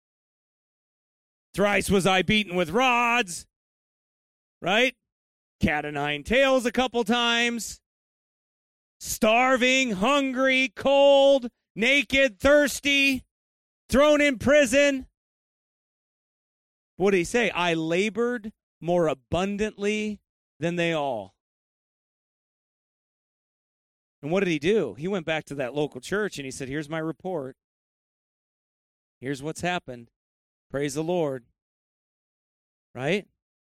Thrice was I beaten with rods. Right? Cat o' nine tails a couple times. Starving, hungry, cold, naked, thirsty, thrown in prison. What did he say? I labored more abundantly than they all. And what did he do? He went back to that local church and he said, here's my report. Here's what's happened. Praise the Lord. Right?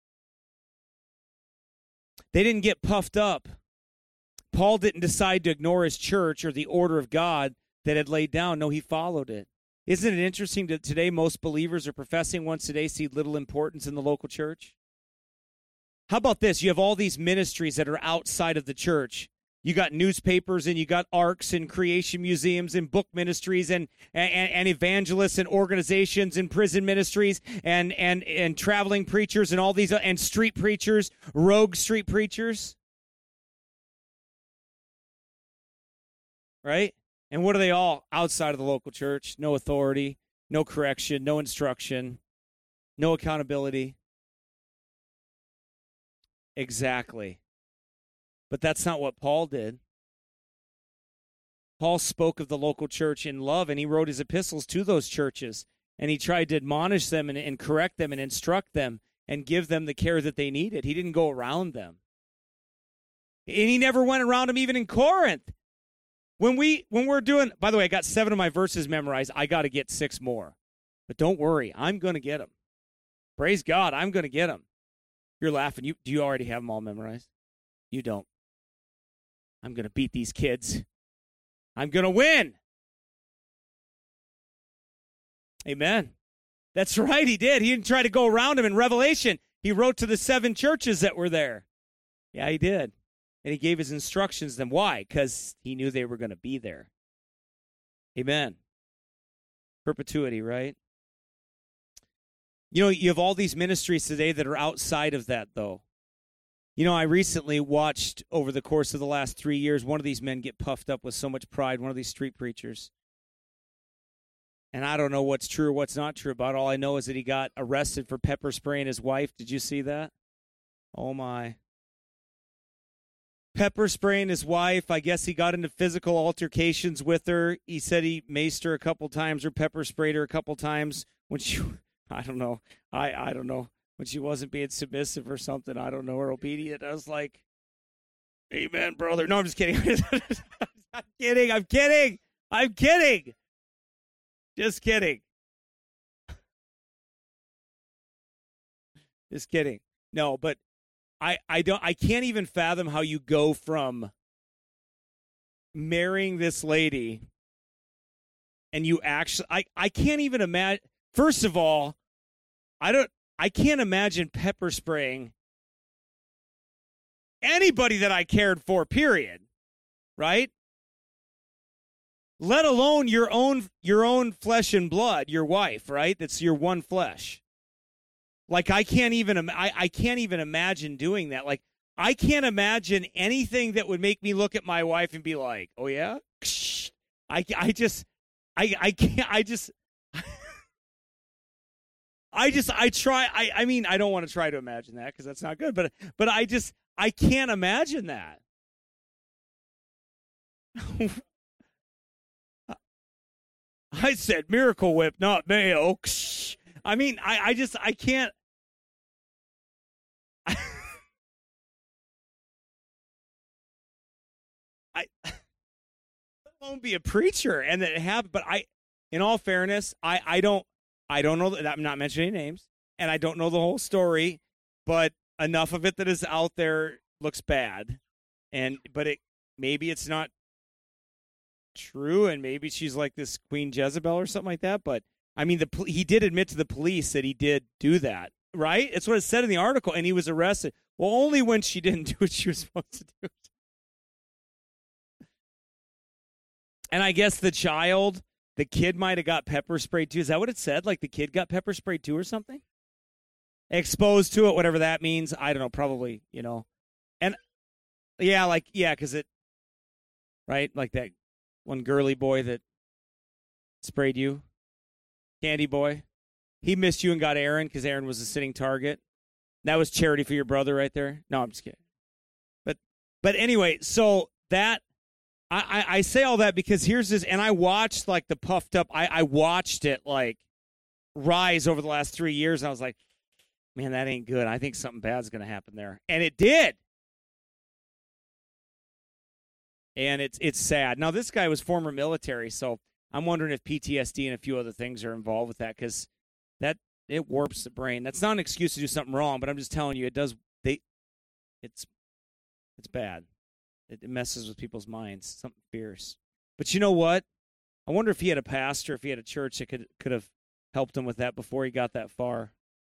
They didn't get puffed up. Paul didn't decide to ignore his church or the order of God that had laid down. No, he followed it. Isn't it interesting that today most believers are professing ones today see little importance in the local church? How about this? You have all these ministries that are outside of the church. You got newspapers and you got arcs and creation museums and book ministries and evangelists and organizations and prison ministries and traveling preachers and all these and street preachers, rogue street preachers. Right? And what are they all? Outside of the local church. No authority, no correction, no instruction, no accountability. Exactly. But that's not what Paul did. Paul spoke of the local church in love, and he wrote his epistles to those churches. And he tried to admonish them and correct them and instruct them and give them the care that they needed. He didn't go around them. And he never went around them even in Corinth. When we're doing, by the way, I got 7 of my verses memorized. I got to get 6 more. But don't worry, I'm going to get them. Praise God, I'm going to get them. You're laughing. Do you already have them all memorized? You don't. I'm going to beat these kids. I'm going to win. Amen. That's right, he did. He didn't try to go around them in Revelation. He wrote to the 7 churches that were there. Yeah, he did. And he gave his instructions to them. Why? Because he knew they were going to be there. Amen. Perpetuity, right? You know, you have all these ministries today that are outside of that, though. You know, I recently watched over the course of the last 3 years, one of these men get puffed up with so much pride, one of these street preachers. And I don't know what's true or what's not true about it. All I know is that he got arrested for pepper spraying his wife. Did you see that? Oh, my. Pepper spraying his wife. I guess he got into physical altercations with her. He said he maced her a couple times or pepper sprayed her a couple times when she, I don't know. I don't know. When she wasn't being submissive or something, I don't know, or obedient. I was like, amen, brother. No, I'm just kidding. I'm kidding. Just kidding. Just kidding. No, but I can't even fathom how you go from marrying this lady and you actually, I can't even imagine. First of all, I can't imagine pepper spraying anybody that I cared for, period. Right? Let alone your own flesh and blood, your wife, right? That's your one flesh. Like I can't even imagine doing that. Like I can't imagine anything that would make me look at my wife and be like, "Oh yeah?" I mean, I don't want to try to imagine that because that's not good, but I can't imagine that. I said Miracle Whip, not mayo. I mean, I can't. I won't be a preacher, and that it happened. But in all fairness, I don't know that. I'm not mentioning names, and I don't know the whole story, but enough of it that is out there looks bad, but maybe it's not true, and maybe she's like this Queen Jezebel or something like that. But I mean, he did admit to the police that he did do that, right? It's what it said in the article, and he was arrested. Well, only when she didn't do what she was supposed to do. And I guess the kid might have got pepper sprayed too. Is that what it said? Like the kid got pepper sprayed too or something? Exposed to it, whatever that means. I don't know, probably, And because it, right? Like that one girly boy that sprayed you, Candy Boy. He missed you and got Aaron because Aaron was a sitting target. That was charity for your brother right there. No, I'm just kidding. But anyway, so that, I say all that because here's this, and I watched like the puffed up, I watched it like rise over the last 3 years, and I was like, man, that ain't good. I think something bad's going to happen there. And it did. And it's sad. Now, this guy was former military, so I'm wondering if PTSD and a few other things are involved with that, because it warps the brain. That's not an excuse to do something wrong, but I'm just telling you, it's bad. It messes with people's minds, something fierce. But you know what? I wonder if he had a pastor, if he had a church that could have helped him with that before he got that far.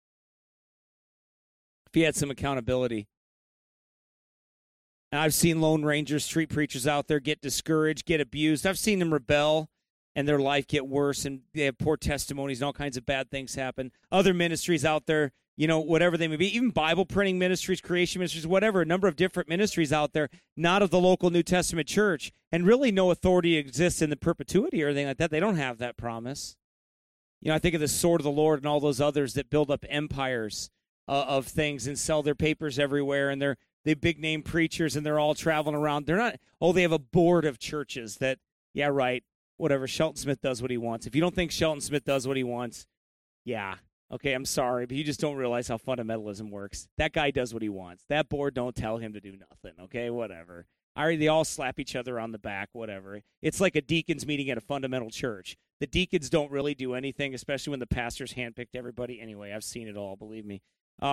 If he had some accountability. And I've seen Lone Rangers, street preachers out there get discouraged, get abused. I've seen them rebel and their life get worse, and they have poor testimonies and all kinds of bad things happen. Other ministries out there, whatever they may be, even Bible printing ministries, creation ministries, whatever, a number of different ministries out there, not of the local New Testament church, and really no authority exists in the perpetuity or anything like that. They don't have that promise. I think of the Sword of the Lord and all those others that build up empires of things and sell their papers everywhere, and they're big name preachers, and they're all traveling around. They're not, they have a board of churches that, yeah, right, whatever, Shelton Smith does what he wants. If you don't think Shelton Smith does what he wants, yeah, okay, I'm sorry, but you just don't realize how fundamentalism works. That guy does what he wants. That board don't tell him to do nothing, okay, whatever. They all slap each other on the back, whatever. It's like a deacons meeting at a fundamental church. The deacons don't really do anything, especially when the pastor's handpicked everybody. Anyway, I've seen it all, believe me.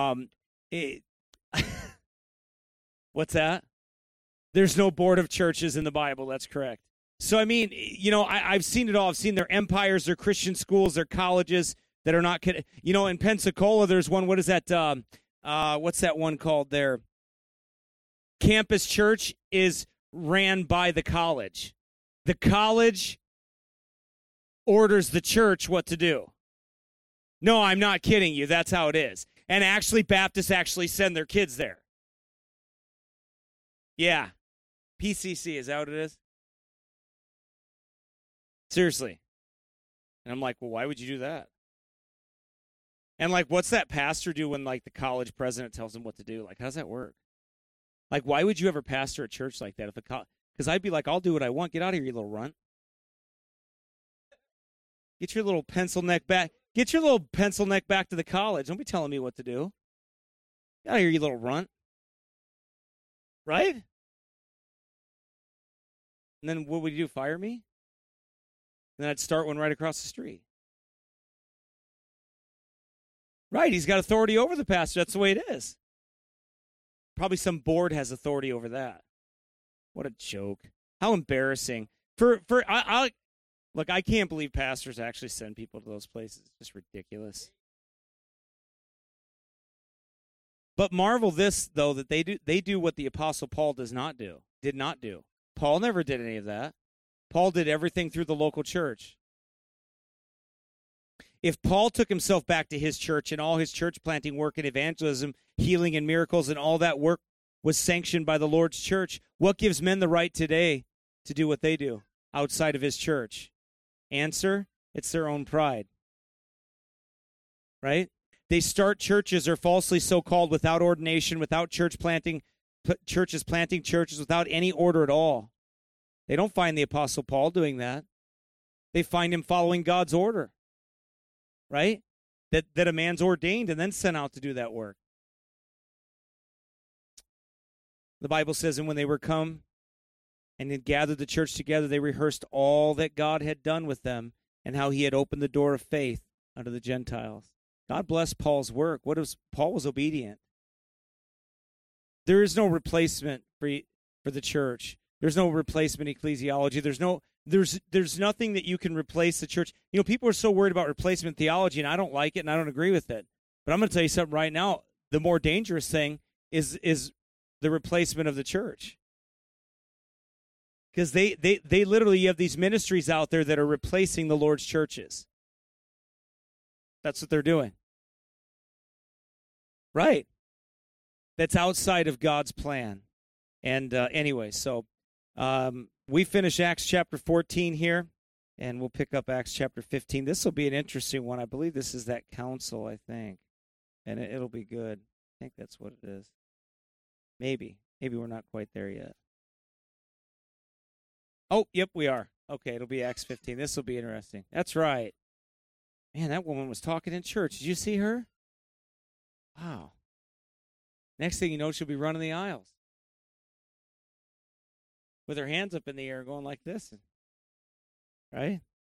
What's that? There's no board of churches in the Bible. That's correct. So, I mean, I've seen it all. I've seen their empires, their Christian schools, their colleges that are not, in Pensacola, there's one, what is that? What's that one called there? Campus church is ran by the college. The college orders the church what to do. No, I'm not kidding you. That's how it is. And actually, Baptists actually send their kids there. Yeah. PCC, is that what it is? Seriously. And I'm like, well, why would you do that? And what's that pastor do when the college president tells him what to do? How does that work? Why would you ever pastor a church like that? Because I'd be like, I'll do what I want. Get out of here, you little runt. Get your little pencil neck back. Get your little pencil neck back to the college. Don't be telling me what to do. Get out of here, you little runt. Right? And then what would you do? Fire me? And then I'd start one right across the street. Right, he's got authority over the pastor. That's the way it is. Probably some board has authority over that. What a joke. How embarrassing. Look, I can't believe pastors actually send people to those places. It's just ridiculous. But marvel this, though, that they do what the Apostle Paul did not do. Paul never did any of that. Paul did everything through the local church. If Paul took himself back to his church and all his church planting work and evangelism, healing and miracles and all that work was sanctioned by the Lord's church, what gives men the right today to do what they do outside of his church? Answer, it's their own pride. Right? They start churches or falsely so-called without ordination, without churches planting churches without any order at all. They don't find the Apostle Paul doing that. They find him following God's order. Right? That a man's ordained and then sent out to do that work. The Bible says, and when they were come and had gathered the church together, they rehearsed all that God had done with them and how he had opened the door of faith unto the Gentiles. God bless Paul's work. Paul was obedient. There is no replacement for the church. There's no replacement ecclesiology. There's nothing that you can replace the church. People are so worried about replacement theology, and I don't like it, and I don't agree with it. But I'm going to tell you something right now. The more dangerous thing is the replacement of the church. Because they literally, you have these ministries out there that are replacing the Lord's churches. That's what they're doing. Right. That's outside of God's plan. And anyway, so we finish Acts chapter 14 here, and we'll pick up Acts chapter 15. This will be an interesting one. I believe this is that council, I think. And it'll be good. I think that's what it is. Maybe. Maybe we're not quite there yet. Oh, yep, we are. Okay, it'll be Acts 15. This will be interesting. That's right. Man, that woman was talking in church. Did you see her? Wow. Next thing you know, she'll be running the aisles. with her hands up in the air going like this. Right?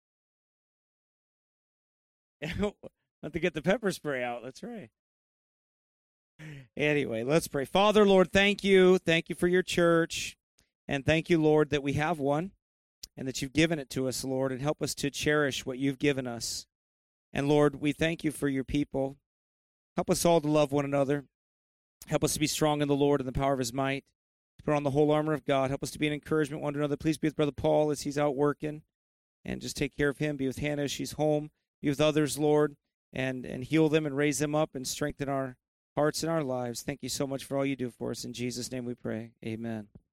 Have to get the pepper spray out. That's right. Anyway, let's pray. Father, Lord, thank you. Thank you for your church. And thank you, Lord, that we have one and that you've given it to us, Lord, and help us to cherish what you've given us. And Lord, we thank you for your people. Help us all to love one another. Help us to be strong in the Lord and the power of his might. Put on the whole armor of God. Help us to be an encouragement one to another. Please be with Brother Paul as he's out working. And just take care of him. Be with Hannah as she's home. Be with others, Lord, and heal them and raise them up and strengthen our hearts and our lives. Thank you so much for all you do for us. In Jesus' name we pray. Amen.